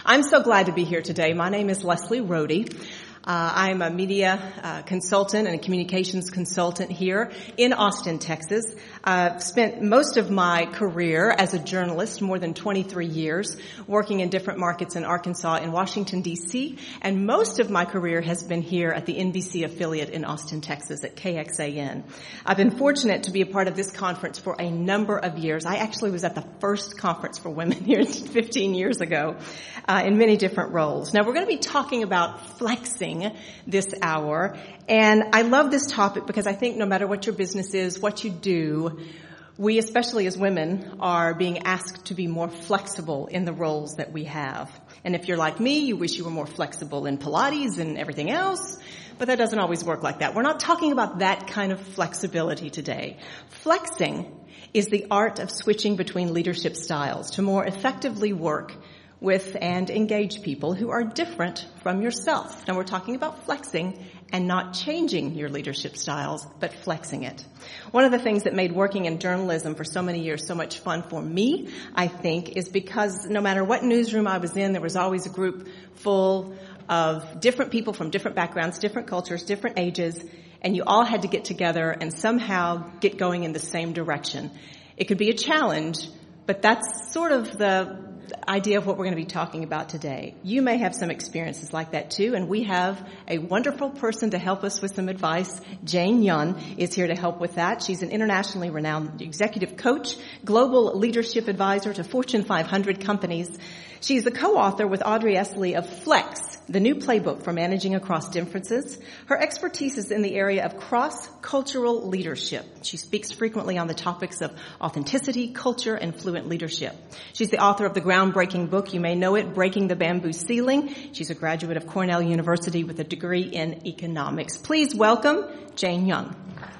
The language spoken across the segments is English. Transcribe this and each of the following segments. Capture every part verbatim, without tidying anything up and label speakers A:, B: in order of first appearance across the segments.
A: I'm so glad to be here today. My name is Leslie Rohde. Uh, I'm a media uh, consultant and a communications consultant here in Austin, Texas. I've uh, spent most of my career as a journalist, more than twenty-three years, working in different markets in Arkansas and Washington, D C, and most of my career has been here at the N B C affiliate in Austin, Texas at K X A N. I've been fortunate to be a part of this conference for a number of years. I actually was at the first conference for women here fifteen years ago uh, in many different roles. Now, we're going to be talking about flexing this hour, and I love this topic because I think no matter what your business is, what you do, we, especially as women, are being asked to be more flexible in the roles that we have. And if you're like me, you wish you were more flexible in Pilates and everything else, but that doesn't always work like that. We're not talking about that kind of flexibility today. Flexing is the art of switching between leadership styles to more effectively work with and engage people who are different from yourself. Now, we're talking about flexing and not changing your leadership styles, but flexing it. One of the things that made working in journalism for so many years so much fun for me, I think, is because no matter what newsroom I was in, there was always a group full of different people from different backgrounds, different cultures, different ages, and you all had to get together and somehow get going in the same direction. It could be a challenge, but that's sort of the idea of what we're going to be talking about today. You may have some experiences like that too, and we have a wonderful person to help us with some advice. Jane Yun is here to help with that. She's an internationally renowned executive coach, global leadership advisor to Fortune five hundred companies. She's the co-author with Audrey Esley of Flex, the new playbook for managing across differences. Her expertise is in the area of cross-cultural leadership. She speaks frequently on the topics of authenticity, culture, and fluent leadership. She's the author of the groundbreaking book, you may know it, Breaking the Bamboo Ceiling. She's a graduate of Cornell University with a degree in economics. Please welcome Jane Yun.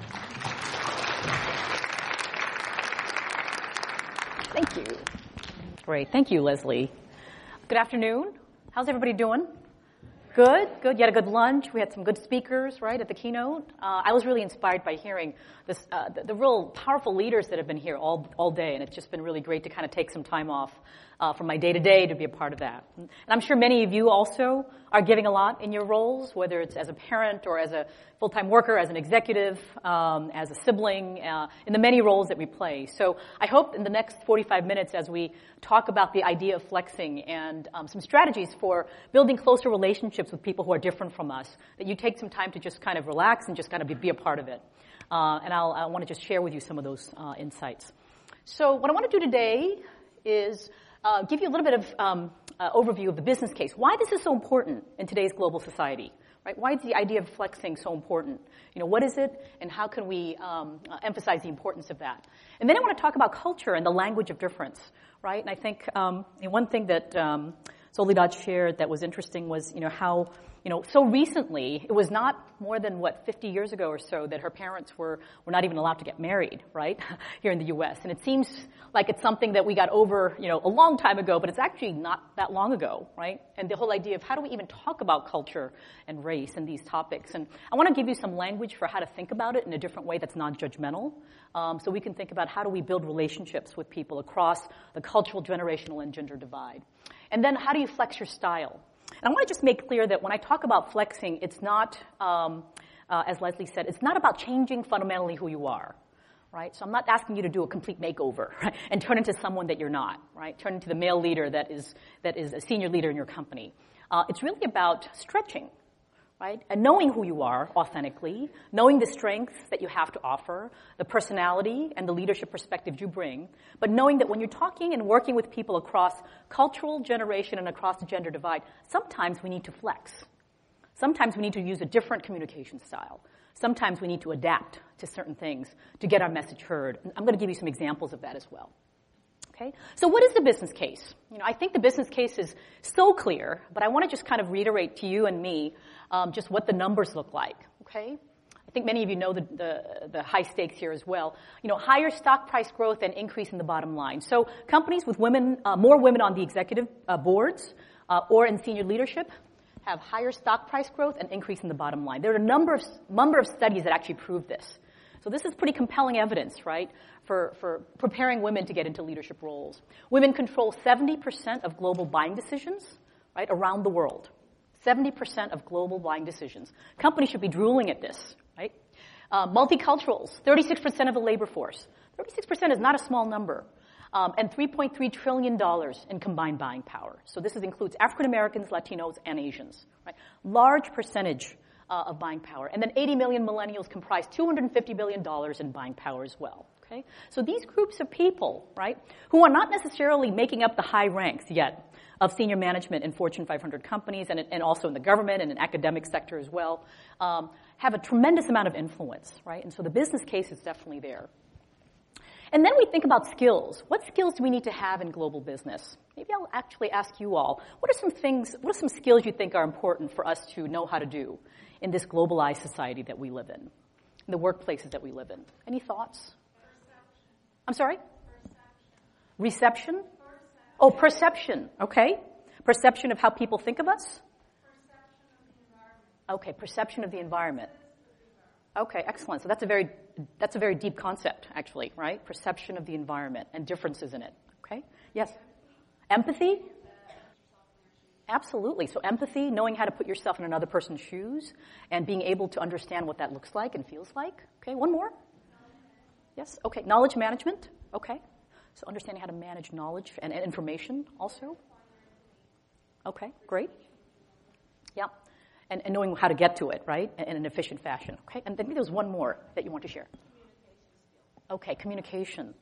B: Thank you. Great. Thank you, Leslie. Good afternoon. How's everybody doing? Good, good. You had a good lunch. We had some good speakers, right, at the keynote. Uh, I was really inspired by hearing this, uh, the, the real powerful leaders that have been here all all day, and it's just been really great to kind of take some time off uh, from my day-to-day to be a part of that. And I'm sure many of you also are giving a lot in your roles, whether it's as a parent or as a full-time worker, as an executive, um, as a sibling, uh, in the many roles that we play. So I hope in the next forty-five minutes as we talk about the idea of flexing and um, some strategies for building closer relationships with people who are different from us, that you take some time to just kind of relax and just kind of be, be a part of it. Uh, and I'll, I want to just share with you some of those uh, insights. So what I want to do today is uh, give you a little bit of um, uh, overview of the business case. Why this is so important in today's global society, right? Why is the idea of flexing so important? You know, what is it, and how can we um, uh, emphasize the importance of that? And then I want to talk about culture and the language of difference, right? And I think um, one thing that um, Soledad shared that was interesting was, you know, how, you know, so recently, it was not more than, what, fifty years ago or so that her parents were, were not even allowed to get married, right, here in the U S. And it seems like it's something that we got over, you know, a long time ago, but it's actually not that long ago, right? And the whole idea of how do we even talk about culture and race and these topics. And I want to give you some language for how to think about it in a different way that's non-judgmental, um, so we can think about how do we build relationships with people across the cultural, generational, and gender divide. And then how do you flex your style? And I want to just make clear that when I talk about flexing, it's not, um, uh, as Leslie said, it's not about changing fundamentally who you are, right? So I'm not asking you to do a complete makeover, right, and turn into someone that you're not, right? Turn into the male leader that is that is a senior leader in your company. Uh, it's really about stretching, right? And knowing who you are authentically, knowing the strengths that you have to offer, the personality and the leadership perspective you bring, but knowing that when you're talking and working with people across cultural, generation, and across the gender divide, sometimes we need to flex. Sometimes we need to use a different communication style. Sometimes we need to adapt to certain things to get our message heard. And I'm going to give you some examples of that as well. Okay? So what is the business case? You know, I think the business case is so clear, but I want to just kind of reiterate to you and me um, just what the numbers look like. Okay? I think many of you know the, the, the high stakes here as well. You know, higher stock price growth and increase in the bottom line. So companies with women, uh, more women on the executive uh, boards uh, or in senior leadership have higher stock price growth and increase in the bottom line. There are a number of, number of studies that actually prove this. So this is pretty compelling evidence, right, for, for preparing women to get into leadership roles. Women control seventy percent of global buying decisions, right, around the world. seventy percent of global buying decisions. Companies should be drooling at this, right? Uh, multiculturals, thirty-six percent of the labor force. thirty-six percent is not a small number. Um, and three point three trillion dollars in combined buying power. So this is, includes African Americans, Latinos, and Asians, right? Large percentage uh, of buying power. And then eighty million millennials comprise two hundred fifty billion dollars in buying power as well, okay? So these groups of people, right, who are not necessarily making up the high ranks yet of senior management in Fortune five hundred companies and, and also in the government and in academic sector as well, um, have a tremendous amount of influence, right? And so the business case is definitely there. And then we think about skills. What skills do we need to have in global business? Maybe I'll actually ask you all, what are some things, what are some skills you think are important for us to know how to do in this globalized society that we live in, in the workplaces that we live in? Any thoughts? Perception. I'm sorry? Perception. Reception? Perception. Oh, perception. Okay. Perception of how people think of us?
C: Perception of the environment.
B: Okay, perception of the environment. Okay, excellent. So that's a very that's a very deep concept, actually, right? Perception of the environment and differences in it. Okay? Yes. Empathy? Absolutely. So empathy, knowing how to put yourself in another person's shoes and being able to understand what that looks like and feels like. Okay, one more? Yes? Okay, knowledge management. Okay. So understanding how to manage knowledge and, and information also. Okay, great. Yeah. And, and knowing how to get to it, right, in an efficient fashion. Okay, and then maybe there's one more that you want to share. Okay, communication.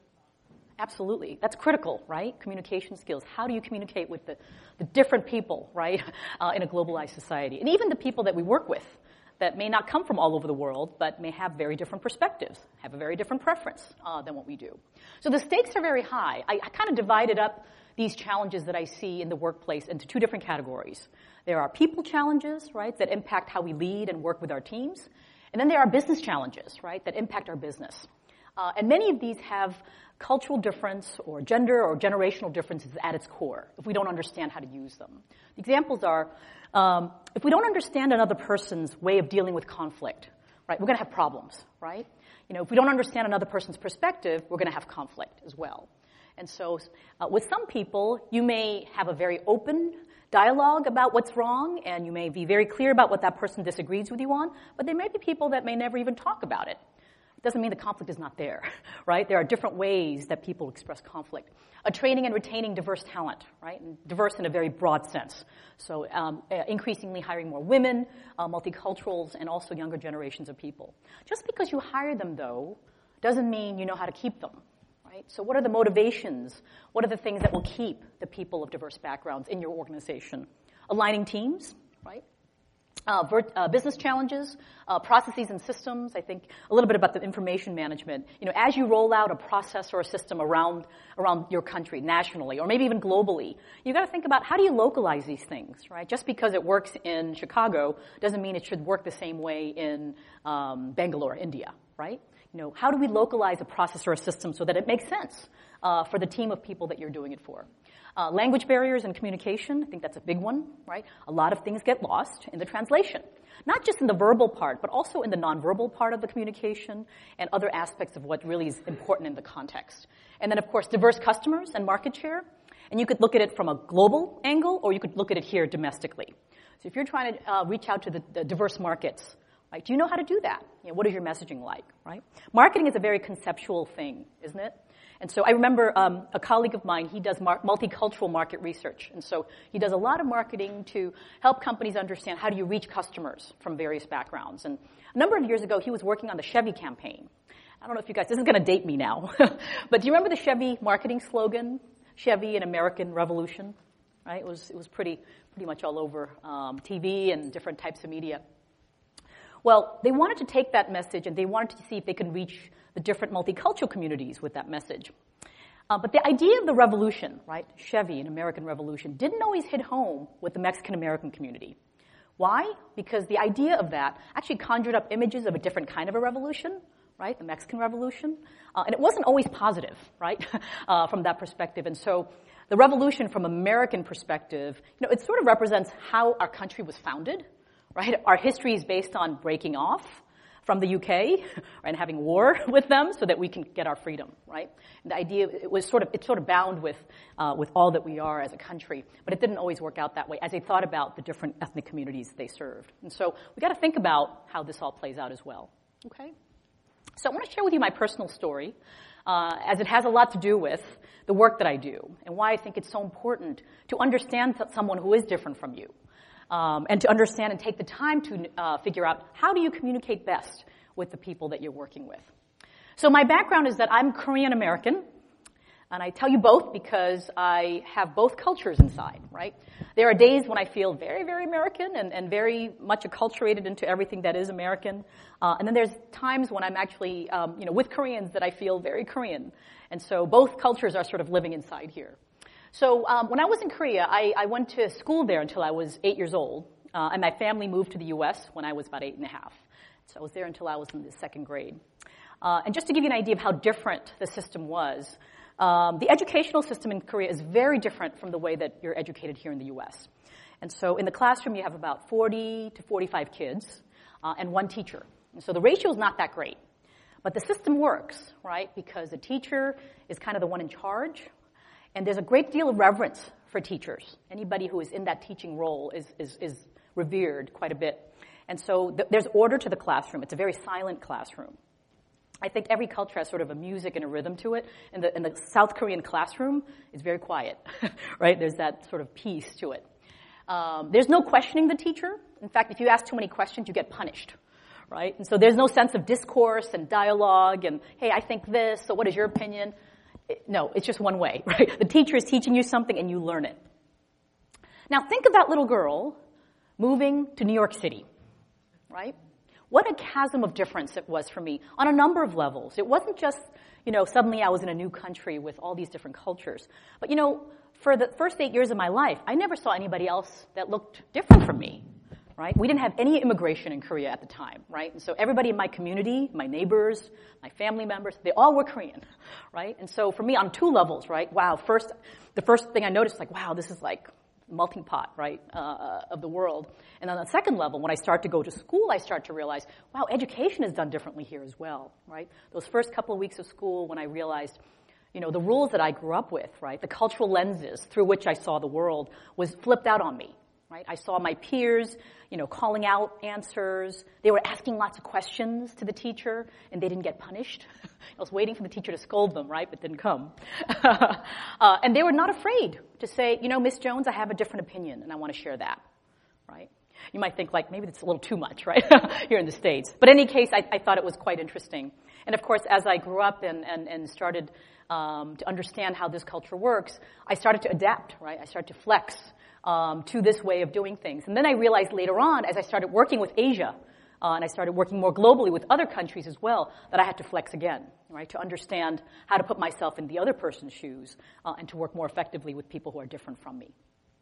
B: Absolutely. That's critical, right? Communication skills. How do you communicate with the, the different people, right, uh, in a globalized society? And even the people that we work with that may not come from all over the world, but may have very different perspectives, have a very different preference uh, than what we do. So the stakes are very high. I, I kind of divided up these challenges that I see in the workplace into two different categories. There are people challenges, right, that impact how we lead and work with our teams. And then there are business challenges, right, that impact our business. Uh, and many of these have cultural difference or gender or generational differences at its core if we don't understand how to use them. The examples are, um, if we don't understand another person's way of dealing with conflict, right, we're going to have problems, right? You know, if we don't understand another person's perspective, we're going to have conflict as well. And so uh, with some people, you may have a very open dialogue about what's wrong, and you may be very clear about what that person disagrees with you on, but there may be people that may never even talk about it. It doesn't mean the conflict is not there, right? There are different ways that people express conflict. A training and retaining diverse talent, right? And diverse in a very broad sense. So um, increasingly hiring more women, uh, multiculturals, and also younger generations of people. Just because you hire them, though, doesn't mean you know how to keep them. Right? So what are the motivations? What are the things that will keep the people of diverse backgrounds in your organization? Aligning teams, right? Uh, vert, uh, business challenges, uh, processes and systems. I think a little bit about the information management. You know, as you roll out a process or a system around around your country, nationally, or maybe even globally, you got to think about how do you localize these things, right? Just because it works in Chicago doesn't mean it should work the same way in um, Bangalore, India, right? You know, how do we localize a process or a system so that it makes sense uh, for the team of people that you're doing it for? Uh, language barriers and communication, I think that's a big one, right? A lot of things get lost in the translation. Not just in the verbal part, but also in the nonverbal part of the communication and other aspects of what really is important in the context. And then, of course, diverse customers and market share. And you could look at it from a global angle, or you could look at it here domestically. So if you're trying to uh, reach out to the, the diverse markets, right, do you know how to do that? You know, what is your messaging like, right? Marketing is a very conceptual thing, isn't it? And so I remember um, a colleague of mine, he does mar- multicultural market research. And so he does a lot of marketing to help companies understand how do you reach customers from various backgrounds. And a number of years ago, he was working on the Chevy campaign. I don't know if you guys, this is going to date me now, but do you remember the Chevy marketing slogan, Chevy, an American Revolution? Right? It was, it was pretty, pretty much all over um, T V and different types of media. Well, they wanted to take that message and they wanted to see if they could reach the different multicultural communities with that message. Uh, but the idea of the revolution, right, Chevy, an American Revolution, didn't always hit home with the Mexican-American community. Why? Because the idea of that actually conjured up images of a different kind of a revolution, right, the Mexican Revolution. Uh, and it wasn't always positive, right, uh, from that perspective. And so the revolution from American perspective, you know, it sort of represents how our country was founded, right? Our history is based on breaking off from the U K and having war with them so that we can get our freedom, right? And the idea, it was sort of, it's sort of bound with, uh, with all that we are as a country, but it didn't always work out that way as they thought about the different ethnic communities they served. And so we got to think about how this all plays out as well, okay? So I want to share with you my personal story, uh, as it has a lot to do with the work that I do and why I think it's so important to understand someone who is different from you. Um, and to understand and take the time to uh, figure out how do you communicate best with the people that you're working with. So my background is that I'm Korean American, and I tell you both because I have both cultures inside, right? There are days when I feel very, very American and, and very much acculturated into everything that is American, uh, and then there's times when I'm actually, um, you know, with Koreans that I feel very Korean, and so both cultures are sort of living inside here. So um, when I was in Korea, I, I went to school there until I was eight years old, uh, and my family moved to the U S when I was about eight and a half. So I was there until I was in the second grade. Uh, and just to give you an idea of how different the system was, um, the educational system in Korea is very different from the way that you're educated here in the U S. And so in the classroom, you have about forty to forty-five kids uh, and one teacher. And so the ratio is not that great. But the system works, right, because the teacher is kind of the one in charge. And there's a great deal of reverence for teachers. Anybody who is in that teaching role is, is, is revered quite a bit. And so th- there's order to the classroom. It's a very silent classroom. I think every culture has sort of a music and a rhythm to it. And the, and the South Korean classroom is very quiet, right? There's that sort of peace to it. Um, there's no questioning the teacher. In fact, if you ask too many questions, you get punished, right? And so there's no sense of discourse and dialogue and, hey, I think this, so what is your opinion? No, it's just one way, right? The teacher is teaching you something and you learn it. Now think of that little girl moving to New York City, right? What a chasm of difference it was for me on a number of levels. It wasn't just, you know, suddenly I was in a new country with all these different cultures. But, you know, for the first eight years of my life, I never saw anybody else that looked different from me. Right? We didn't have any immigration in Korea at the time, right? And so everybody in my community, my neighbors, my family members, they all were Korean, right? And so for me on two levels, right? Wow, first, the first thing I noticed, like, wow, this is like melting pot, right, uh, of the world. And on the second level, when I start to go to school, I start to realize, wow, education is done differently here as well, right? Those first couple of weeks of school when I realized, you know, the rules that I grew up with, right, the cultural lenses through which I saw the world was flipped out on me. Right? I saw my peers, you know, calling out answers. They were asking lots of questions to the teacher, and they didn't get punished. I was waiting for the teacher to scold them, right, but didn't come. uh, and they were not afraid to say, you know, Miss Jones, I have a different opinion, and I want to share that, right? You might think, like, maybe that's a little too much, right, here in the States. But in any case, I, I thought it was quite interesting. And, of course, as I grew up and, and, and started um, to understand how this culture works, I started to adapt, right? I started to flex Um, to this way of doing things. And then I realized later on, as I started working with Asia, uh, and I started working more globally with other countries as well, that I had to flex again, right, to understand how to put myself in the other person's shoes uh, and to work more effectively with people who are different from me.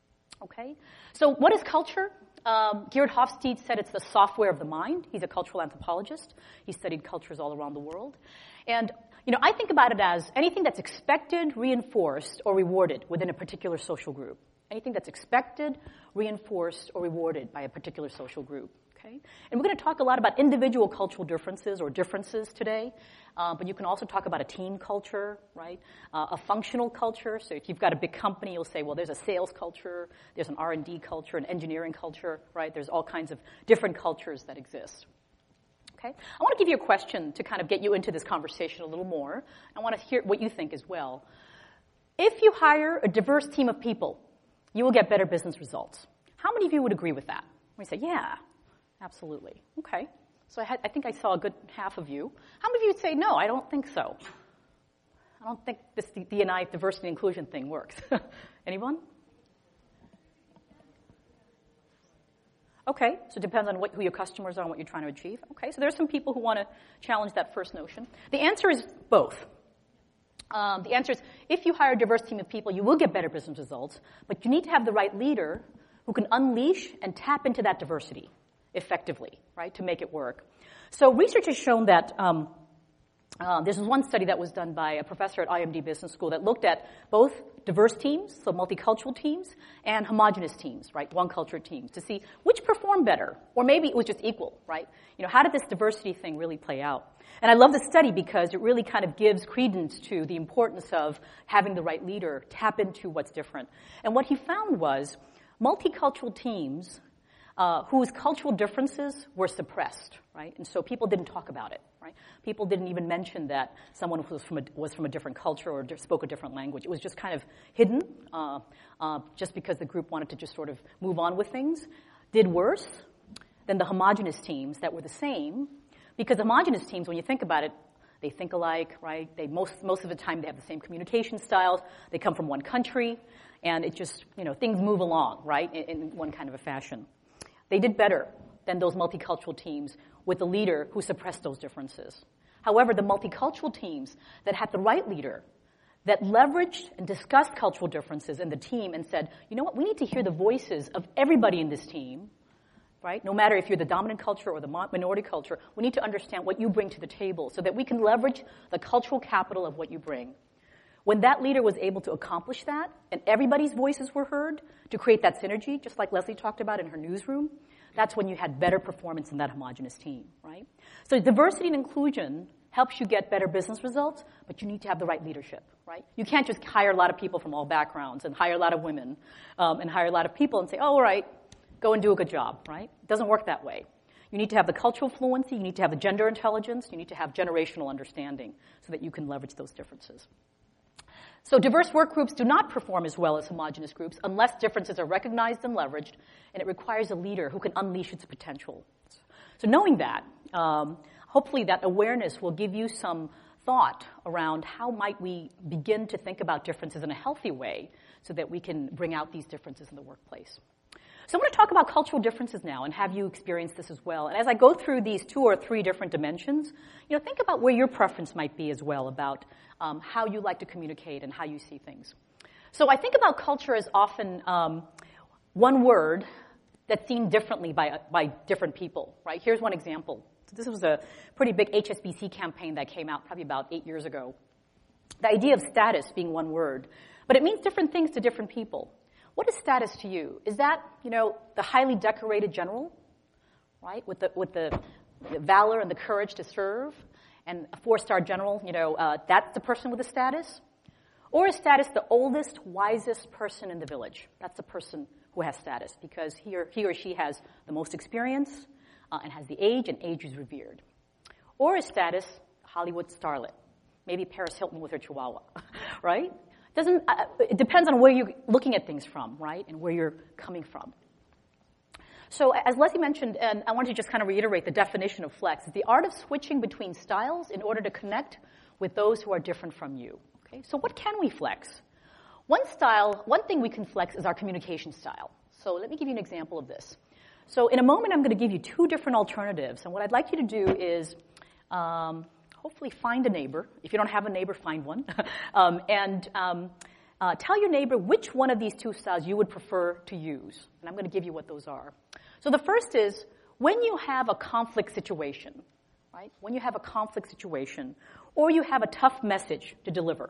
B: Okay? So what is culture? Um, Geert Hofstede said it's the software of the mind. He's a cultural anthropologist. He studied cultures all around the world. And, you know, I think about it as anything that's expected, reinforced, or rewarded within a particular social group. Anything that's expected, reinforced, or rewarded by a particular social group. Okay? And we're going to talk a lot about individual cultural differences or differences today, uh, but you can also talk about a team culture, right? Uh, a functional culture. So if you've got a big company, you'll say, well, there's a sales culture, there's an R and D culture, an engineering culture, right? There's all kinds of different cultures that exist. Okay? I want to give you a question to kind of get you into this conversation a little more. I want to hear what you think as well. If you hire a diverse team of people, you will get better business results. How many of you would agree with that? We say, yeah, absolutely. Okay. So I, had, I think I saw a good half of you. How many of you would say, no, I don't think so? I don't think this D and I, diversity and inclusion thing works. Anyone? Okay, so it depends on what, who your customers are and what you're trying to achieve. Okay, so there's some people who want to challenge that first notion. The answer is both. Um, the answer is, if you hire a diverse team of people, you will get better business results, but you need to have the right leader who can unleash and tap into that diversity effectively, right, to make it work. So research has shown that um, Uh, this was one study that was done by a professor at I M D Business School that looked at both diverse teams, so multicultural teams, and homogenous teams, right, one-culture teams, to see which performed better, or maybe it was just equal, right? You know, how did this diversity thing really play out? And I love the study because it really kind of gives credence to the importance of having the right leader tap into what's different. And what he found was multicultural teams uh, whose cultural differences were suppressed, right? And so people didn't talk about it, right? People didn't even mention that someone was from a, was from a different culture or spoke a different language. It was just kind of hidden uh, uh, just because the group wanted to just sort of move on with things. Did worse than the homogenous teams that were the same, because homogenous teams, when you think about it, they think alike, right? They most most of the time they have the same communication styles. They come from one country, and it just, you know, things move along, right, in, in one kind of a fashion. They did better than those multicultural teams with a leader who suppressed those differences. However, the multicultural teams that had the right leader, that leveraged and discussed cultural differences in the team and said, you know what, we need to hear the voices of everybody in this team, right? No matter if you're the dominant culture or the minority culture, we need to understand what you bring to the table so that we can leverage the cultural capital of what you bring. When that leader was able to accomplish that, and everybody's voices were heard to create that synergy, just like Leslie talked about in her newsroom, that's when you had better performance in that homogenous team, right? So diversity and inclusion helps you get better business results, but you need to have the right leadership, right? You can't just hire a lot of people from all backgrounds and hire a lot of women um, and hire a lot of people and say, oh, all right, go and do a good job, right? It doesn't work that way. You need to have the cultural fluency, you need to have the gender intelligence, you need to have generational understanding so that you can leverage those differences. So diverse work groups do not perform as well as homogeneous groups unless differences are recognized and leveraged, and it requires a leader who can unleash its potential. So knowing that, um, hopefully that awareness will give you some thought around how might we begin to think about differences in a healthy way so that we can bring out these differences in the workplace. So I'm going to talk about cultural differences now and have you experience this as well. And as I go through these two or three different dimensions, you know, think about where your preference might be as well about um, how you like to communicate and how you see things. So I think about culture as often um, one word that's seen differently by, by different people, right? Here's one example. So this was a pretty big H S B C campaign that came out probably about eight years ago. The idea of status being one word, but it means different things to different people. What is status to you? Is that, you know, the highly decorated general, right, with the with the, the valor and the courage to serve, and a four-star general, you know, uh, that's the person with the status? Or is status the oldest, wisest person in the village? That's the person who has status because he or, he or she has the most experience uh, and has the age, and age is revered. Or is status a Hollywood starlet? Maybe Paris Hilton with her chihuahua, right? Doesn't, uh, it depends on where you're looking at things from, right, and where you're coming from. So as Leslie mentioned, and I want to just kind of reiterate the definition of flex, is the art of switching between styles in order to connect with those who are different from you. Okay, so what can we flex? One style, one thing we can flex is our communication style. So let me give you an example of this. So in a moment, I'm going to give you two different alternatives, and what I'd like you to do is um, hopefully find a neighbor. If you don't have a neighbor, find one. um, and um, uh, tell your neighbor which one of these two styles you would prefer to use. And I'm going to give you what those are. So the first is when you have a conflict situation, right? When you have a conflict situation, or you have a tough message to deliver.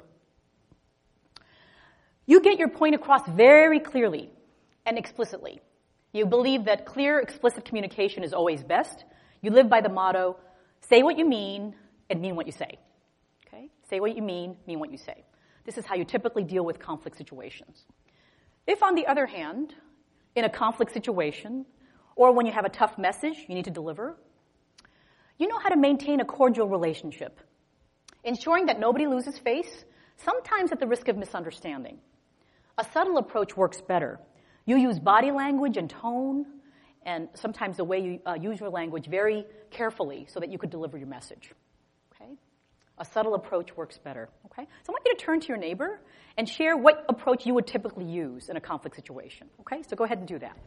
B: You get your point across very clearly and explicitly. You believe that clear, explicit communication is always best. You live by the motto, say what you mean, and mean what you say. Okay? Say what you mean, mean what you say. This is how you typically deal with conflict situations. If, on the other hand, in a conflict situation, or when you have a tough message you need to deliver, you know how to maintain a cordial relationship, ensuring that nobody loses face, sometimes at the risk of misunderstanding. A subtle approach works better. You use body language and tone, and sometimes the way you uh, use your language very carefully so that you could deliver your message. A subtle approach works better, okay? So I want you to turn to your neighbor and share what approach you would typically use in a conflict situation, okay? So go ahead and do that.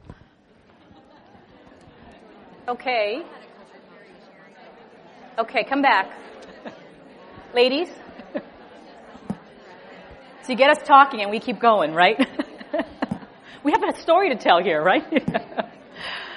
B: Okay. Okay, come back. Ladies? So you get us talking and we keep going, right? We have a story to tell here, right?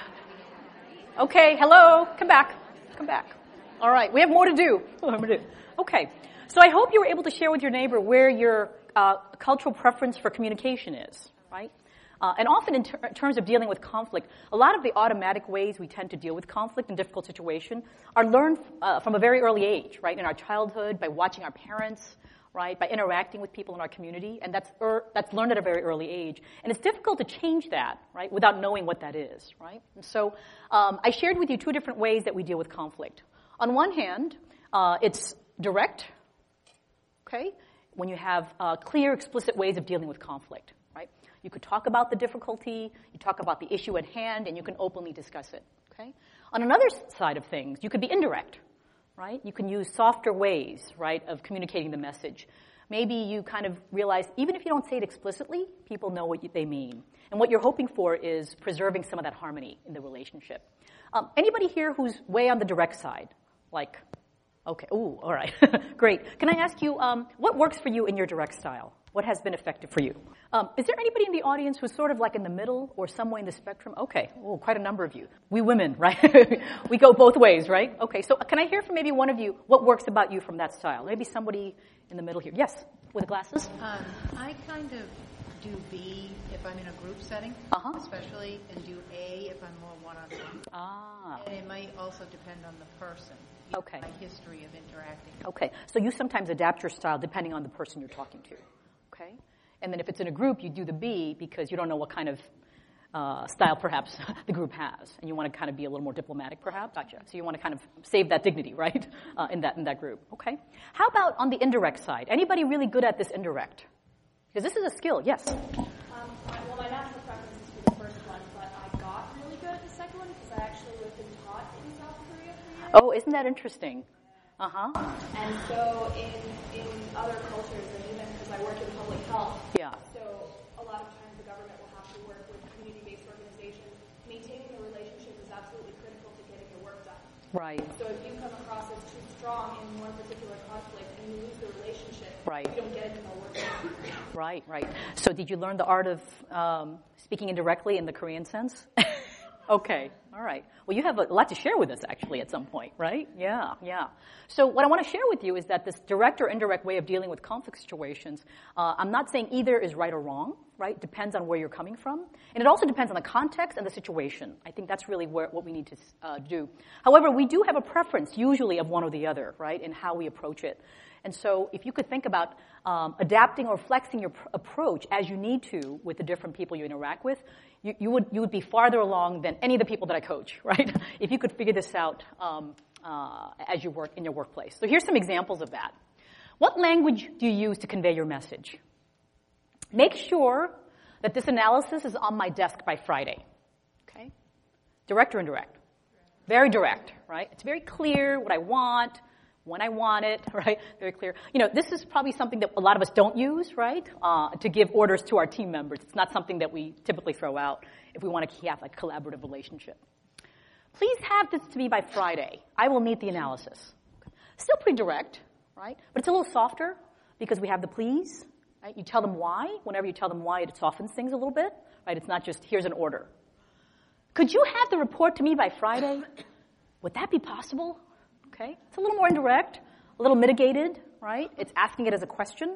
B: Okay, hello, come back, come back. All right, we have more to do. Okay. So I hope you were able to share with your neighbor where your uh, cultural preference for communication is, right? Uh, and often in, ter- in terms of dealing with conflict, a lot of the automatic ways we tend to deal with conflict and difficult situation are learned uh, from a very early age, right? In our childhood, by watching our parents, right? By interacting with people in our community, and that's er- that's learned at a very early age. And it's difficult to change that, right, without knowing what that is, right? And so um, I shared with you two different ways that we deal with conflict. On one hand, uh, it's direct, okay, when you have uh, clear, explicit ways of dealing with conflict, right? You could talk about the difficulty, you talk about the issue at hand, and you can openly discuss it, okay? On another side of things, you could be indirect, right? You can use softer ways, right, of communicating the message. Maybe you kind of realize, even if you don't say it explicitly, people know what you, they mean. And what you're hoping for is preserving some of that harmony in the relationship. Um, anybody here who's way on the direct side? Like, okay, ooh, all right, great. Can I ask you, um, what works for you in your direct style? What has been effective for you? Um, is there anybody in the audience who's sort of like in the middle or somewhere in the spectrum? Okay, oh, quite a number of you. We women, right? We go both ways, right? Okay, so can I hear from maybe one of you what works about you from that style? Maybe somebody in the middle here. Yes, with the glasses?
D: Um, I kind of do B if I'm in a group setting,
B: uh-huh.
D: especially, and do A if I'm more one-on-one.
B: Ah.
D: And it might also depend on the person.
B: Okay.
D: My history of interacting.
B: Okay, so you sometimes adapt your style depending on the person you're talking to. Okay? And then if it's in a group, you do the B because you don't know what kind of uh, style perhaps the group has. And you want to kind of be a little more diplomatic perhaps. Gotcha. So you want to kind of save that dignity, right, uh, in that in that group. Okay. How about on the indirect side? Anybody really good at this indirect? Because this is a skill, yes.
C: Um, well, my natural preference is for the first one, but I got really good at the second one because I actually lived and taught in South Korea for years.
B: Oh, isn't that interesting? Uh-huh.
C: And so in in other cultures, and even because I work in public health,
B: Yeah.
C: so a lot of times the government will have to work with community-based organizations. Maintaining the relationship is absolutely critical to getting the work done.
B: Right.
C: So if you come across as too strong in one particular conflict and you lose the relationship,
B: Right.
C: you don't get any more work done.
B: Right, right. So did you learn the art of um, speaking indirectly in the Korean sense? Okay, all right. Well, you have a lot to share with us, actually, at some point, right? Yeah, yeah. So what I want to share with you is that this direct or indirect way of dealing with conflict situations, uh, I'm not saying either is right or wrong, right? It depends on where you're coming from. And it also depends on the context and the situation. I think that's really where, what we need to uh, do. However, we do have a preference, usually, of one or the other, right, in how we approach it. And so if you could think about um, adapting or flexing your pr- approach as you need to with the different people you interact with, you, you would you would be farther along than any of the people that I coach, right? If you could figure this out um, uh, as you work in your workplace. So here's some examples of that. What language do you use to convey your message? Make sure that this analysis is on my desk by Friday, okay? Direct or indirect? Very direct, right? It's very clear what I want, when I want it, right? Very clear. You know, this is probably something that a lot of us don't use, right? Uh, to give orders to our team members. It's not something that we typically throw out if we want to have a collaborative relationship. Please have this to me by Friday. I will need the analysis. Still pretty direct, right? But it's a little softer because we have the please, right? You tell them why. Whenever you tell them why, it softens things a little bit, right? It's not just, here's an order. Could you have the report to me by Friday? Would that be possible? Okay, it's a little more indirect, a little mitigated, right? It's asking it as a question.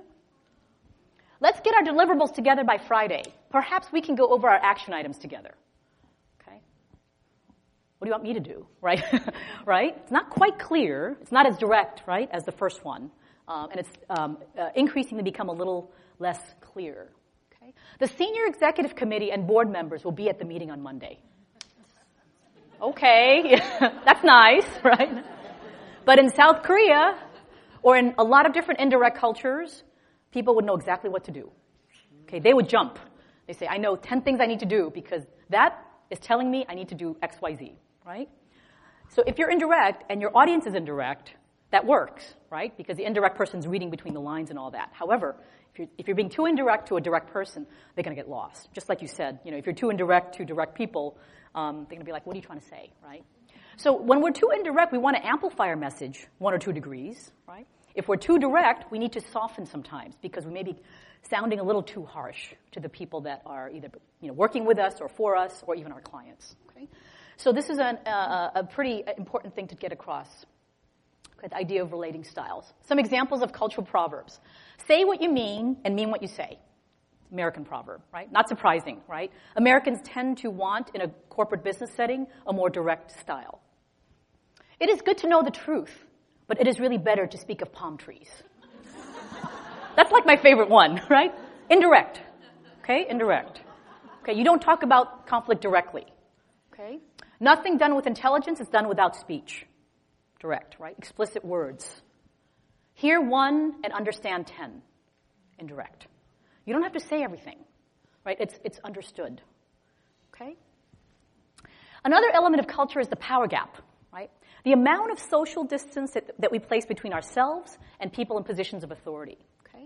B: Let's get our deliverables together by Friday. Perhaps we can go over our action items together. Okay? What do you want me to do, right? Right? It's not quite clear. It's not as direct, right, as the first one. Um, and it's um, uh, increasingly become a little less clear. Okay? The senior executive committee and board members will be at the meeting on Monday. Okay, that's nice, right? But in South Korea, or in a lot of different indirect cultures, people would know exactly what to do. Okay, they would jump. They say, I know ten things I need to do because that is telling me I need to do X, Y, Z, right? So if you're indirect and your audience is indirect, that works, right? Because the indirect person's reading between the lines and all that. However, if you're, if you're being too indirect to a direct person, they're going to get lost. Just like you said, you know, if you're too indirect to direct people, um, they're going to be like, what are you trying to say, right? So when we're too indirect, we want to amplify our message one or two degrees, right? If we're too direct, we need to soften sometimes because we may be sounding a little too harsh to the people that are either, you know, working with us or for us or even our clients, okay? So this is an, uh, a pretty important thing to get across. Okay, the idea of relating styles. Some examples of cultural proverbs. Say what you mean and mean what you say. American proverb, right? Not surprising, right? Americans tend to want, in a corporate business setting, a more direct style. It is good to know the truth, but it is really better to speak of palm trees. That's like my favorite one, right? Indirect. Okay, indirect. Okay, you don't talk about conflict directly. Okay? Nothing done with intelligence is done without speech. Direct, right? Explicit words. Hear one and understand ten. Indirect. You don't have to say everything, right? It's, it's understood, okay? Another element of culture is the power gap, right? The amount of social distance that, that we place between ourselves and people in positions of authority, okay?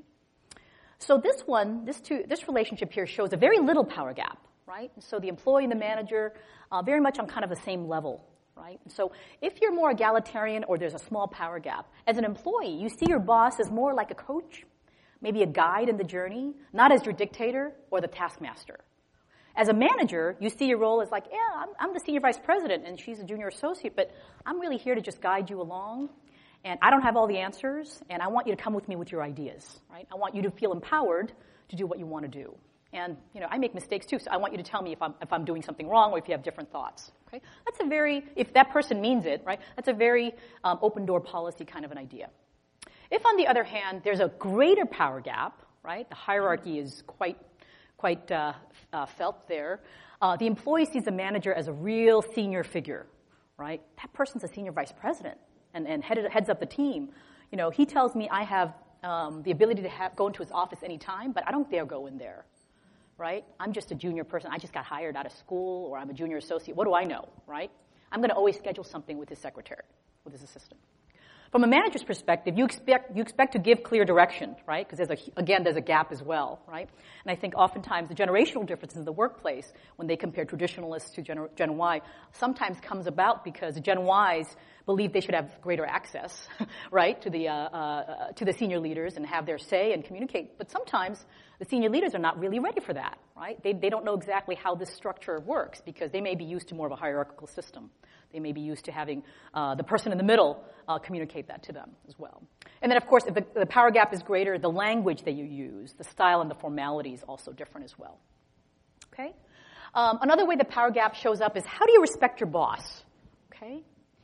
B: So this one, this two, this relationship here shows a very little power gap, right? And so the employee and the manager, uh, very much on kind of the same level, right? And so if you're more egalitarian or there's a small power gap, as an employee, you see your boss as more like a coach, maybe a guide in the journey, not as your dictator or the taskmaster. As a manager, you see your role as like, yeah, I'm, I'm the senior vice president and she's a junior associate, but I'm really here to just guide you along, and I don't have all the answers, and I want you to come with me with your ideas, right? I want you to feel empowered to do what you want to do. And, you know, I make mistakes too, so I want you to tell me if I'm, if I'm doing something wrong or if you have different thoughts, okay? That's a very, if that person means it, right, that's a very um, open door policy kind of an idea. If, on the other hand, there's a greater power gap, right, the hierarchy is quite, quite uh, uh, felt there, uh, the employee sees the manager as a real senior figure, right? That person's a senior vice president and, and headed, heads up the team. You know, he tells me I have um, the ability to have, go into his office anytime, but I don't dare go in there, right? I'm just a junior person. I just got hired out of school, or I'm a junior associate. What do I know, right? I'm going to always schedule something with his secretary, with his assistant. From a manager's perspective, you expect you expect to give clear direction, right? Because there's a, again, there's a gap as well, right? And I think oftentimes the generational differences in the workplace, when they compare traditionalists to Gen, Gen Y, sometimes comes about because Gen Ys believe they should have greater access, right, to the uh, uh, to the senior leaders and have their say and communicate. But sometimes the senior leaders are not really ready for that, right? They they don't know exactly how this structure works because they may be used to more of a hierarchical system. They may be used to having uh, the person in the middle uh, communicate that to them as well. And then, of course, if the, the power gap is greater, the language that you use, the style and the formality is also different as well. Okay? Um, another way the power gap shows up is how do you respect your boss? Okay?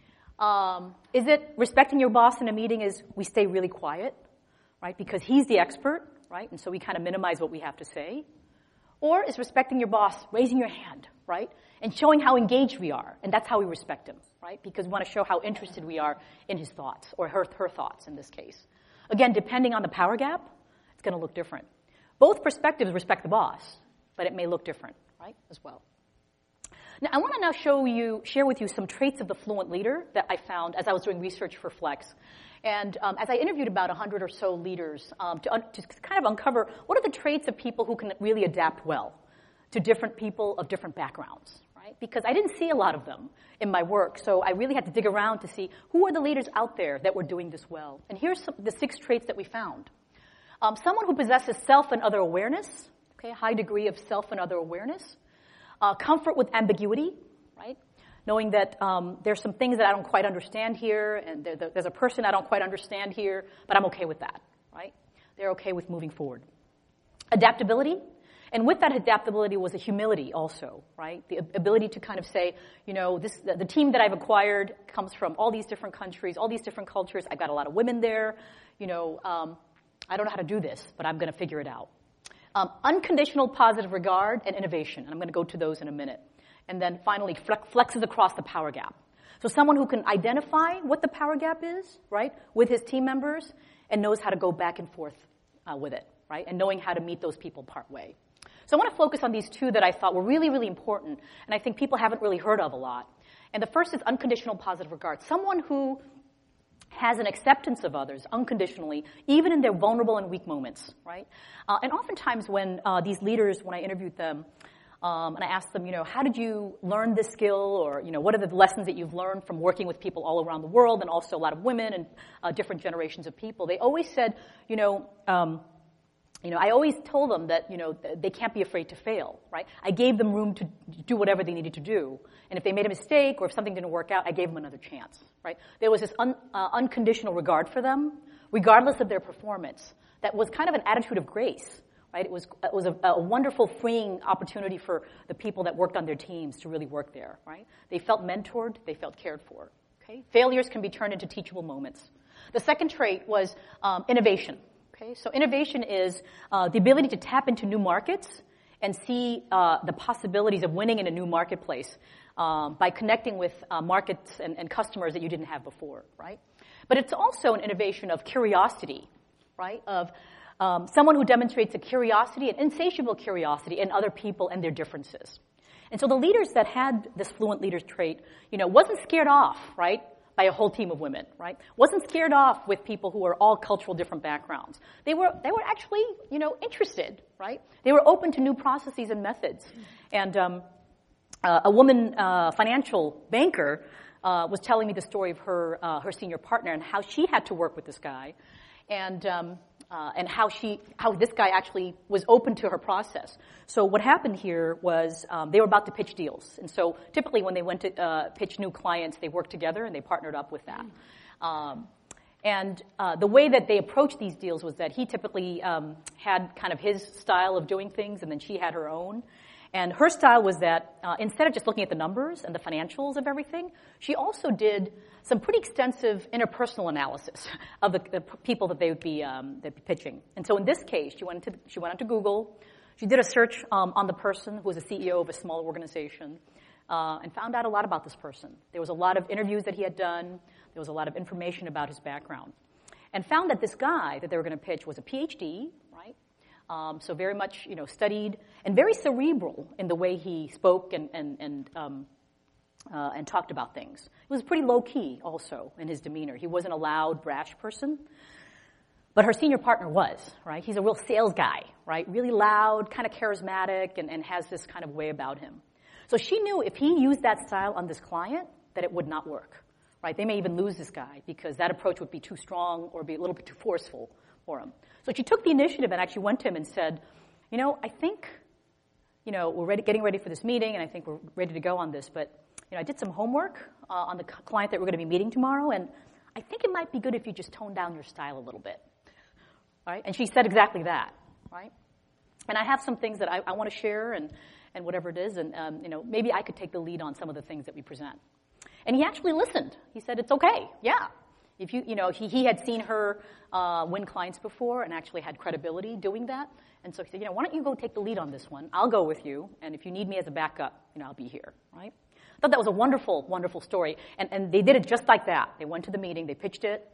B: Um, is it respecting your boss in a meeting is we stay really quiet, right, because he's the expert, right, and so we kind of minimize what we have to say? Or is respecting your boss raising your hand, right, and showing how engaged we are, and that's how we respect him, right, because we want to show how interested we are in his thoughts, or her, her thoughts in this case. Again, depending on the power gap, it's going to look different. Both perspectives respect the boss, but it may look different, right, as well. Now, I want to now show you, share with you some traits of the fluent leader that I found as I was doing research for Flex. And um, as I interviewed about one hundred or so leaders um, to, un- to kind of uncover what are the traits of people who can really adapt well to different people of different backgrounds, right? Because I didn't see a lot of them in my work, so I really had to dig around to see who are the leaders out there that were doing this well. And here's some, the six traits that we found. Um, someone who possesses self and other awareness, okay, a high degree of self and other awareness. Uh, comfort with ambiguity, right? Knowing that um, there's some things that I don't quite understand here, and there, there's a person I don't quite understand here, but I'm okay with that, right? They're okay with moving forward. Adaptability, and with that adaptability was a humility also, right? The ability to kind of say, you know, this the, the team that I've acquired comes from all these different countries, all these different cultures. I've got a lot of women there. You know, um, I don't know how to do this, but I'm going to figure it out. Um, unconditional positive regard and innovation, and I'm going to go to those in a minute. And then finally, flexes across the power gap. So someone who can identify what the power gap is, right, with his team members and knows how to go back and forth uh, with it, right, and knowing how to meet those people part way. So I want to focus on these two that I thought were really, really important, and I think people haven't really heard of a lot. And the first is unconditional positive regard. Someone who has an acceptance of others unconditionally, even in their vulnerable and weak moments, right? Uh, and oftentimes when uh, these leaders, when I interviewed them, um, and I asked them, you know, how did you learn this skill, or, you know, what are the lessons that you've learned from working with people all around the world, and also a lot of women and uh, different generations of people, they always said, you know, um, you know, I always told them that, you know, they can't be afraid to fail, right? I gave them room to do whatever they needed to do. And if they made a mistake or if something didn't work out, I gave them another chance, right? There was this un, uh, unconditional regard for them, regardless of their performance. That was kind of an attitude of grace, right? It was, it was a, a wonderful, freeing opportunity for the people that worked on their teams to really work there, right? They felt mentored. They felt cared for, okay? Failures can be turned into teachable moments. The second trait was um, innovation. Okay, so innovation is uh, the ability to tap into new markets and see uh, the possibilities of winning in a new marketplace um, by connecting with uh, markets and, and customers that you didn't have before, right? But it's also an innovation of curiosity, right? Of um, someone who demonstrates a curiosity, an insatiable curiosity in other people and their differences. And so the leaders that had this fluent leaders trait, you know, wasn't scared off, right? By a whole team of women, right? Wasn't scared off with people who were all cultural different backgrounds. They were they were actually, you know, interested, right? They were open to new processes and methods. And um, uh, a woman uh, financial banker uh, was telling me the story of her uh, her senior partner and how she had to work with this guy, and um, uh, and how she how this guy actually was open to her process. So what happened here was um, they were about to pitch deals, and so typically when they went to uh, pitch new clients, they worked together and they partnered up with that. Um, and uh, the way that they approached these deals was that he typically um, had kind of his style of doing things, and then she had her own. And her style was that uh, instead of just looking at the numbers and the financials of everything, she also did some pretty extensive interpersonal analysis of the, the people that they would be, um, they'd be pitching. And so in this case, she went into she went onto Google, she did a search um, on the person who was a C E O of a small organization, uh, and found out a lot about this person. There was a lot of interviews that he had done. There was a lot of information about his background, and found that this guy that they were going to pitch was a P H D, right? Um, so very much, you know, studied and very cerebral in the way he spoke and and and um, uh, and talked about things. He was pretty low key also in his demeanor. He wasn't a loud, brash person, but her senior partner was, right? He's a real sales guy, right? Really loud, kind of charismatic, and, and has this kind of way about him. So she knew if he used that style on this client, that it would not work, right? They may even lose this guy because that approach would be too strong or be a little bit too forceful for him. So she took the initiative and actually went to him and said, you know, I think, you know, we're ready, getting ready for this meeting, and I think we're ready to go on this, but, you know, I did some homework uh, on the client that we're going to be meeting tomorrow, and I think it might be good if you just tone down your style a little bit, right? And she said exactly that, right? And I have some things that I, I want to share and, and whatever it is, and, um, you know, maybe I could take the lead on some of the things that we present. And he actually listened. He said, it's okay, yeah. If you, you know, he, he had seen her uh, win clients before and actually had credibility doing that. And so he said, you know, why don't you go take the lead on this one? I'll go with you. And if you need me as a backup, you know, I'll be here, right? I thought that was a wonderful, wonderful story. And, and they did it just like that. They went to the meeting, they pitched it,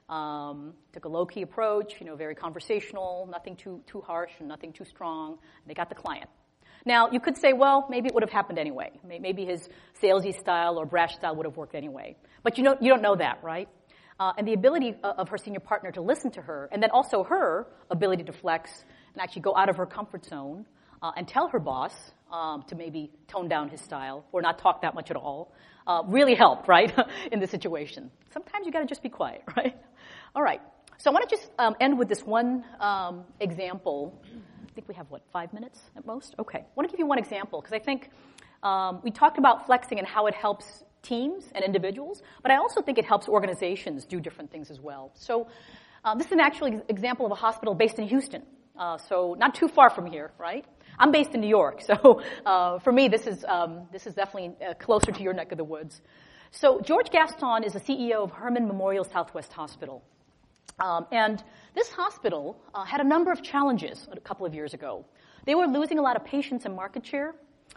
B: um, took a low-key approach, you know, very conversational, nothing too, too harsh and nothing too strong. They got the client. Now, you could say, well, maybe it would have happened anyway. Maybe his salesy style or brash style would have worked anyway. But you know, you don't know that, right? Uh, and the ability of her senior partner to listen to her, and then also her ability to flex and actually go out of her comfort zone uh, and tell her boss um, to maybe tone down his style or not talk that much at all, uh, really helped, right, in this situation. Sometimes you got to just be quiet, right? All right. So I want to just um, end with this one um, example. I think we have, what, five minutes at most? Okay. I want to give you one example because I think um, we talked about flexing and how it helps teams and individuals, but I also think it helps organizations do different things as well. So um, this is an actual ex- example of a hospital based in Houston, uh, so not too far from here, right? I'm based in New York, so uh, for me this is um, this is definitely uh, closer to your neck of the woods. So George Gaston is the C E O of Herman Memorial Southwest Hospital, um, and this hospital uh, had a number of challenges a couple of years ago. They were losing a lot of patients and market share.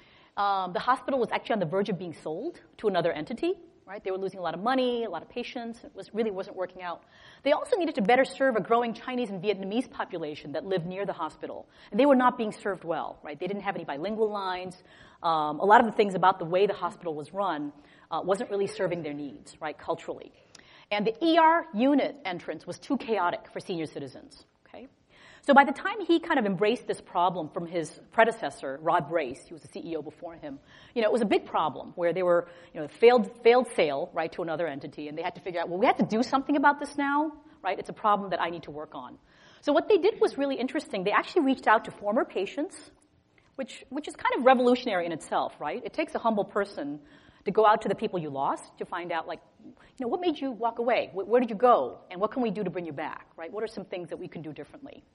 B: Um, the hospital was actually on the verge of being sold to another entity, right? They were losing a lot of money, a lot of patients. It was, really wasn't working out. They also needed to better serve a growing Chinese and Vietnamese population that lived near the hospital. And they were not being served well, right? They didn't have any bilingual lines. Um, a lot of the things about the way the hospital was run uh, wasn't really serving their needs, right, culturally. And the E R unit entrance was too chaotic for senior citizens, okay? So by the time he kind of embraced this problem from his predecessor, Rod Brace, he was the C E O before him, you know, it was a big problem where they were, you know, failed failed sale, right, to another entity, and they had to figure out, well, we have to do something about this now, right? It's a problem that I need to work on. So what they did was really interesting. They actually reached out to former patients, which which is kind of revolutionary in itself, right? It takes a humble person to go out to the people you lost to find out, like, you know, what made you walk away? Where, where did you go? And what can we do to bring you back, right? What are some things that we can do differently?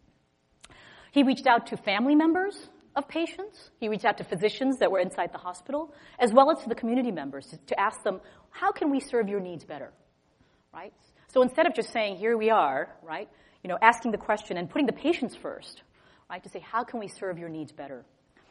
B: He reached out to family members of patients. He reached out to physicians that were inside the hospital, as well as to the community members to, to ask them, how can we serve your needs better, right? So instead of just saying, here we are, right, you know, asking the question and putting the patients first, right, to say, how can we serve your needs better?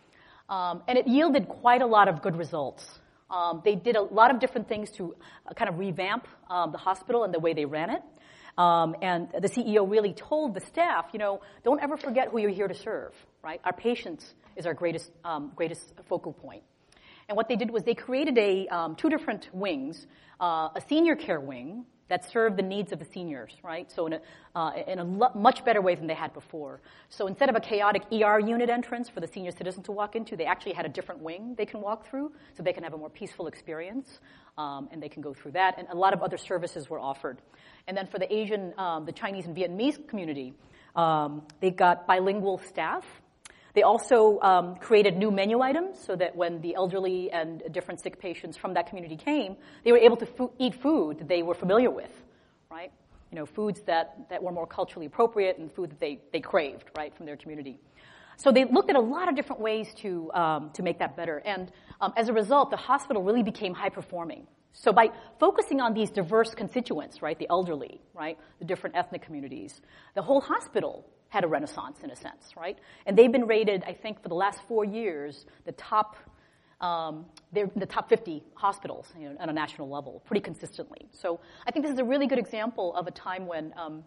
B: Um, and it yielded quite a lot of good results. Um, they did a lot of different things to uh, kind of revamp um, the hospital and the way they ran it. Um, and the C E O really told the staff, you know, don't ever forget who you're here to serve, right? Our patients is our greatest um, greatest focal point. And what they did was they created a um, two different wings, uh, a senior care wing that served the needs of the seniors, right? So in a, uh, in a lo- much better way than they had before. So instead of a chaotic E R unit entrance for the senior citizen to walk into, they actually had a different wing they can walk through so they can have a more peaceful experience, um, and they can go through that. And a lot of other services were offered. And then for the Asian, um, the Chinese and Vietnamese community, um, they got bilingual staff. They also um, created new menu items so that when the elderly and different sick patients from that community came, they were able to fo- eat food that they were familiar with, right? You know, foods that, that were more culturally appropriate and food that they, they craved, right, from their community. So they looked at a lot of different ways to um, to make that better. And um, as a result, the hospital really became high-performing. So by focusing on these diverse constituents, right, the elderly, right, the different ethnic communities, the whole hospital had a renaissance in a sense, right? And they've been rated, I think, for the last four years, the top, um, they're the top fifty hospitals, you know, at a national level, pretty consistently. So I think this is a really good example of a time when um,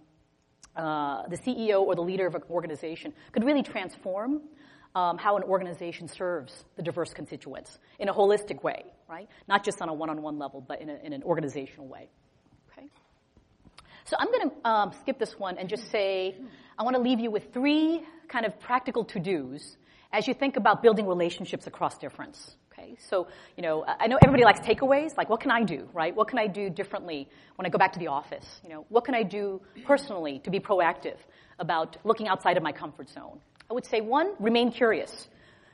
B: uh, the C E O or the leader of an organization could really transform um, how an organization serves the diverse constituents in a holistic way, right? Not just on a one-on-one level, but in, a, in an organizational way. Okay. So I'm going to um, skip this one and just say I want to leave you with three kind of practical to-dos as you think about building relationships across difference. Okay, so, you know, I know everybody likes takeaways, like what can I do, right? What can I do differently when I go back to the office? You know, what can I do personally to be proactive about looking outside of my comfort zone? I would say, one, remain curious.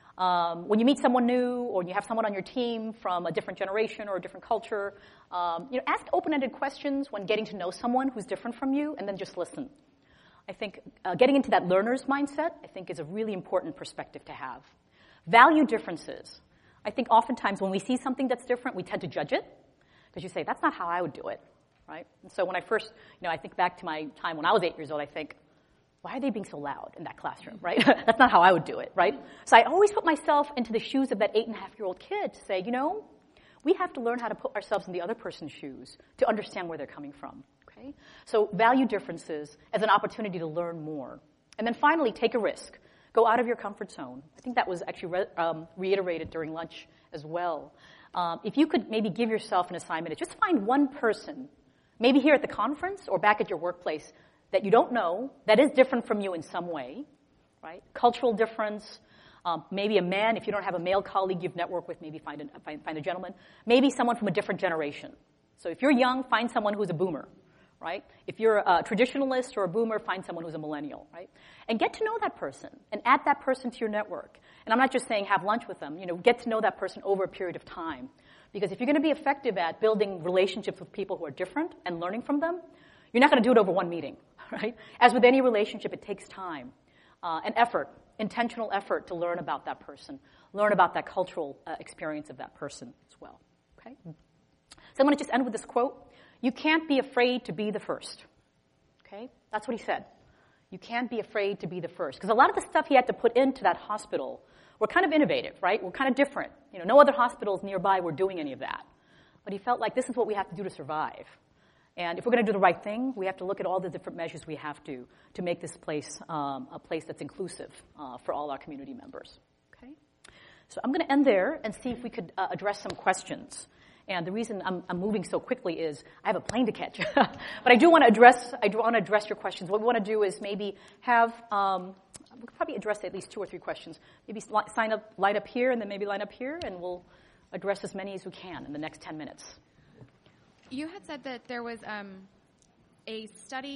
B: Um, when you meet someone new or you have someone on your team from a different generation or a different culture, um, you know, ask open-ended questions when getting to know someone who's different from you, and then just listen. I think uh, getting into that learner's mindset, I think, is a really important perspective to have. Value differences. I think oftentimes when we see something that's different, we tend to judge it because you say, that's not how I would do it, right? And so when I first, you know, I think back to my time when I was eight years old, I think, why are they being so loud in that classroom, right? That's not how I would do it, right? So I always put myself into the shoes of that eight-and-a-half-year-old kid to say, you know, we have to learn how to put ourselves in the other person's shoes to understand where they're coming from, okay? So value differences as an opportunity to learn more. And then finally, take a risk. Go out of your comfort zone. I think that was actually re- um, reiterated during lunch as well. Um, if you could maybe give yourself an assignment, just find one person, maybe here at the conference or back at your workplace, that you don't know, that is different from you in some way, right? Cultural difference, um, maybe a man. If you don't have a male colleague you've networked with, maybe find a, find, find a gentleman. Maybe someone from a different generation. So if you're young, find someone who's a boomer, right? If you're a traditionalist or a boomer, find someone who's a millennial, right? And get to know that person and add that person to your network. And I'm not just saying have lunch with them, you know, get to know that person over a period of time. Because if you're going to be effective at building relationships with people who are different and learning from them, you're not going to do it over one meeting, right? As with any relationship, it takes time uh, and effort, intentional effort to learn about that person, learn about that cultural uh, experience of that person as well, okay? So I'm going to just end with this quote. You can't be afraid to be the first, okay? That's what he said. You can't be afraid to be the first. Because a lot of the stuff he had to put into that hospital were kind of innovative, right? Were kind of different. You know, no other hospitals nearby were doing any of that. But he felt like this is what we have to do to survive. And if we're going to do the right thing, we have to look at all the different measures we have to to make this place um, a place that's inclusive uh, for all our community members. Okay? So I'm going to end there and see if we could uh, address some questions. And the reason I'm, I'm moving so quickly is I have a plane to catch. But I do want to address I do want to address your questions. What we want to do is maybe have um, we could probably address at least two or three questions. Maybe sign up, line up here, and then maybe line up here, and we'll address as many as we can in the next ten minutes.
E: You had said that there was um, a study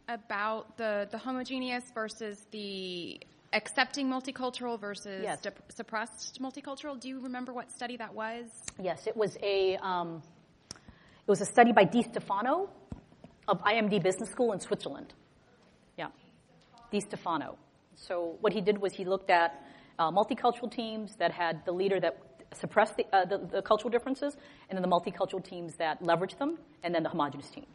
E: about the, the homogeneous versus the accepting multicultural versus
B: Yes.
E: dep- suppressed multicultural. Do you remember what study that was?
B: Yes, it was a um, it was a study by Di Stefano of I M D Business School in Switzerland. Yeah, Di Stefano. So what he did was he looked at uh, multicultural teams that had the leader that suppressed the, uh, the, the cultural differences, and then the multicultural teams that leveraged them, and then the homogenous teams.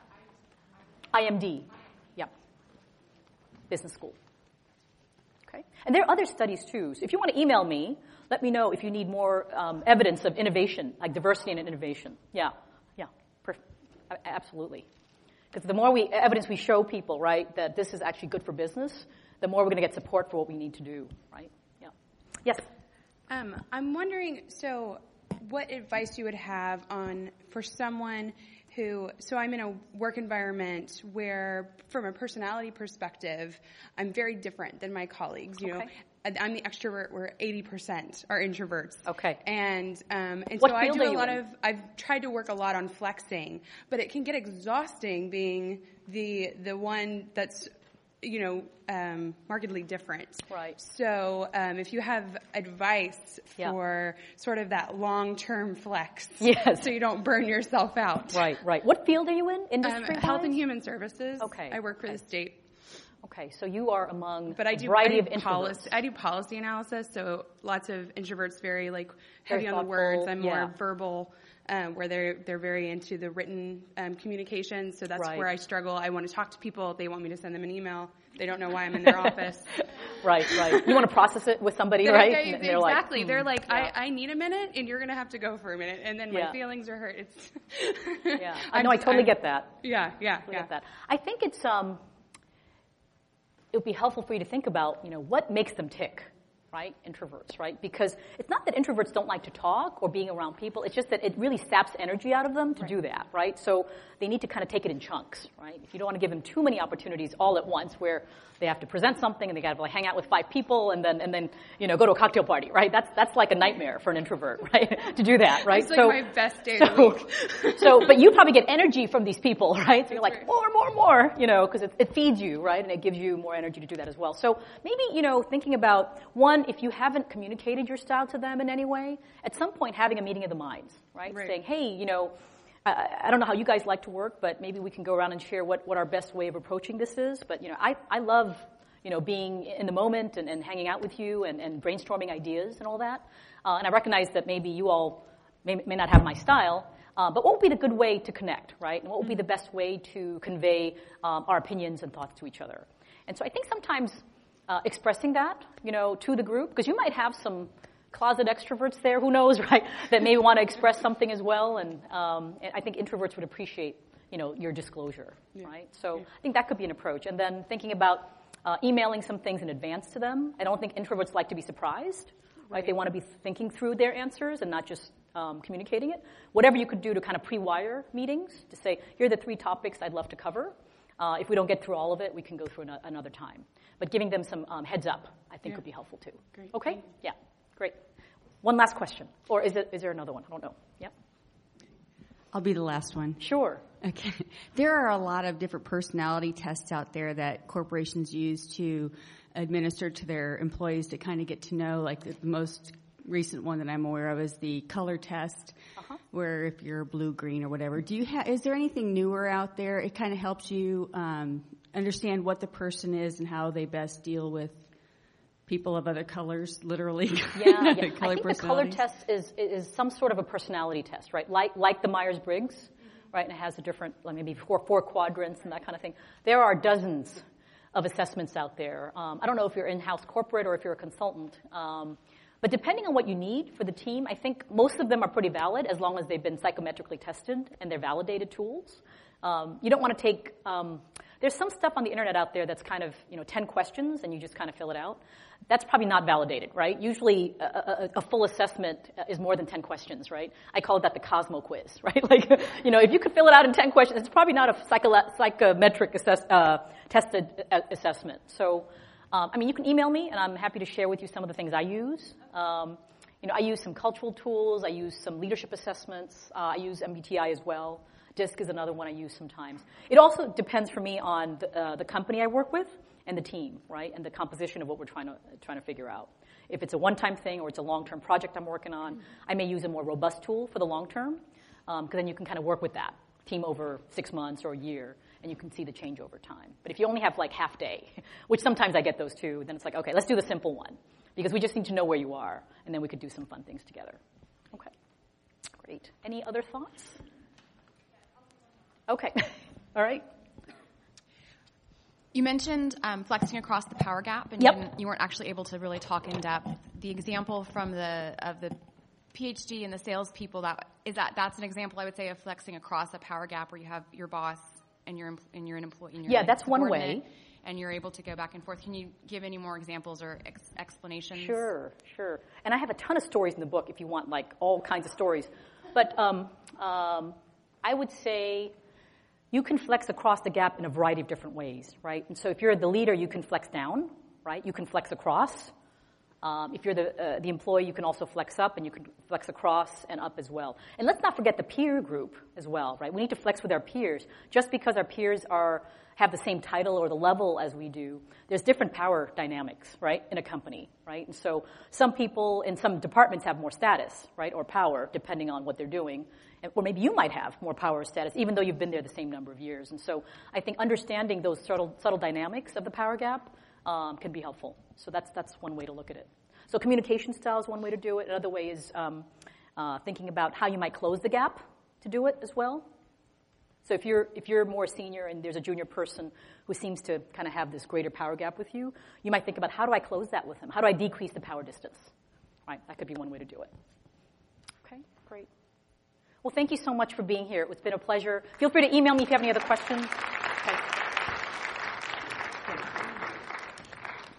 B: I M D, yeah, Business School. Okay, and there are other studies too. So if you want to email me, let me know if you need more um, evidence of innovation, like diversity and innovation. Yeah, yeah, perf- absolutely. Because the more we evidence we show people, right, that this is actually good for business, the more we're going to get support for what we need to do, right? Yeah. Yes.
F: Um, I'm wondering, so what advice you would have on for someone who, so I'm in a work environment where, from a personality perspective, I'm very different than my colleagues. You
B: Okay.
F: know, I'm the extrovert, where eighty percent are introverts.
B: Okay.
F: And um, and
B: What
F: so I
B: field
F: do
B: are
F: a
B: you
F: lot
B: in?
F: of, I've tried to work a lot on flexing, but it can get exhausting being the the one that's, you know, um, markedly different.
B: Right.
F: So um, if you have advice
B: Yeah.
F: for sort of that long-term flex,
B: Yes.
F: so you don't burn yourself out.
B: Right, right. What field are you in?
F: Um,
B: Industry?
F: Health and Human Services.
B: Okay,
F: I work for
B: okay.
F: the state.
B: Okay, so you are among
F: But I
B: a
F: do,
B: variety
F: I
B: of
F: do
B: introverts.
F: policy. I do policy analysis, so lots of introverts very like
B: Very
F: heavy on the
B: thoughtful,
F: words. I'm more
B: yeah.
F: verbal, um, where they're they're very into the written um, communication. So that's
B: Right.
F: where I struggle. I want to talk to people. They want me to send them an email. They don't know why I'm in their office.
B: Right, right. You want to process it with somebody,
F: They're-
B: right?
F: they-
B: And they're like,
F: exactly. They're
B: hmm,
F: like,
B: yeah.
F: I, I need a minute, and you're going to have to go for a minute, and then my
B: Yeah.
F: feelings are hurt. It's
B: Yeah, I
F: I'm
B: know. I
F: just-
B: totally
F: I'm-
B: get that.
F: Yeah, yeah,
B: Totally
F: yeah.
B: get that. I think it's um, it would be helpful for you to think about, you know, what makes them tick, right? Introverts, right? Because it's not that introverts don't like to talk or being around people. It's just that it really saps energy out of them to do that, right? So they need to kind of take it in chunks, right? If you don't want to give them too many opportunities all at once, where they have to present something and they got to like hang out with five people and then and then you know go to a cocktail party, right? That's that's like a nightmare for an introvert, right? To do that, right?
F: It's like my best day of the
B: so,
F: week.
B: so, but you probably get energy from these people, right? So you're like,
F: right.
B: more, more, more, you know, because it, it feeds you, right? And it gives you more energy to do that as well. So maybe, you know, thinking about, one, if you haven't communicated your style to them in any way, at some point having a meeting of the minds, right?
F: Right.
B: Saying, hey, you know, I, I don't know how you guys like to work, but maybe we can go around and share what, what our best way of approaching this is. But, you know, I, I love, you know, being in the moment and, and hanging out with you and, and brainstorming ideas and all that. Uh, and I recognize that maybe you all may, may not have my style, uh, but what would be the good way to connect, right? And what would be the best way to convey um, our opinions and thoughts to each other? And so I think sometimes uh, expressing that, you know, to the group, because you might have some closet extroverts there, who knows, right, that may want to express something as well. And, um, and I think introverts would appreciate, you know, your disclosure,
F: Yeah.
B: right? So I think that could be an approach. And then thinking about uh, emailing some things in advance to them. I don't think introverts like to be surprised, right?
F: Right.
B: They want to be thinking through their answers and not just um, communicating it. Whatever you could do to kind of pre-wire meetings, to say, here are the three topics I'd love to cover. Uh, if we don't get through all of it, we can go through an- another time. But giving them some um, heads up, I think,
F: Yeah.
B: would be helpful too.
F: Great.
B: Okay?
F: Thank you.
B: Yeah, great. One last question. Or is, it, is there another one? I don't know. Yep.
G: I'll be the last one.
B: Sure.
G: Okay. There are a lot of different personality tests out there that corporations use to administer to their employees to kind of get to know, like the most recent one that I'm aware of is the color test,
B: Uh-huh.
G: where if you're blue, green, or whatever. Do you ha- is there anything newer out there? It kind of helps you um, understand what the person is and how they best deal with people of other colors, literally.
B: Yeah, yeah.
G: Color
B: I think the color
G: personalities.
B: test is, is some sort of a personality test, right? Like like the Myers-Briggs, right? And it has a different, like maybe four, four quadrants and that kind of thing. There are dozens of assessments out there. Um, I don't know if you're in-house corporate or if you're a consultant. Um, but depending on what you need for the team, I think most of them are pretty valid as long as they've been psychometrically tested and they're validated tools. Um, you don't want to take, um, there's some stuff on the internet out there that's kind of, you know, ten questions and you just kind of fill it out. That's probably not validated, right? Usually a, a, a full assessment is more than ten questions, right? I call that the Cosmo quiz, right? Like, you know, if you could fill it out in ten questions, it's probably not a psycho- psychometric assess, uh, tested a- assessment. So, um, I mean, you can email me and I'm happy to share with you some of the things I use. Um, you know, I use some cultural tools. I use some leadership assessments. Uh, I use M B T I as well. DISC is another one I use sometimes. It also depends for me on the, uh, the company I work with and the team, right, and the composition of what we're trying to trying to figure out. If it's a one-time thing or it's a long-term project I'm working on, mm-hmm. I may use a more robust tool for the long term, because um, then you can kind of work with that team over six months or a year, and you can see the change over time. But if you only have like half day, which sometimes I get those too, then it's like, okay, let's do the simple one, because we just need to know where you are, and then we could do some fun things together. Okay, great. Any other thoughts? Okay, all right.
E: You mentioned um, flexing across the power gap, and
B: yep.
E: you, didn't, you weren't actually able to really talk in depth. The example from the of the PhD and the salespeople, that is that that's an example I would say of flexing across a power gap where you have your boss and your and you're an employee. And you're
B: yeah,
E: like
B: that's one way.
E: And you're able to go back and forth. Can you give any more examples or ex- explanations?
B: Sure, sure. And I have a ton of stories in the book if you want, like all kinds of stories. But um, um, I would say you can flex across the gap in a variety of different ways, right? And so if you're the leader, you can flex down, right? You can flex across. Um, if you're the uh, the employee, you can also flex up, and you can flex across and up as well. And let's not forget the peer group as well, right? We need to flex with our peers. Just because our peers are have the same title or the level as we do, there's different power dynamics, right, in a company, right? And so some people in some departments have more status, right, or power, depending on what they're doing. Or maybe you might have more power or status, even though you've been there the same number of years. And so I think understanding those subtle, subtle dynamics of the power gap um, can be helpful. So that's that's one way to look at it. So communication style is one way to do it. Another way is um, uh, thinking about how you might close the gap to do it as well. So if you're if you're more senior and there's a junior person who seems to kind of have this greater power gap with you, you might think about, how do I close that with him? How do I decrease the power distance? Right, that could be one way to do it. Okay, great. Well, thank you so much for being here. It's been a pleasure. Feel free to email me if you have any other questions.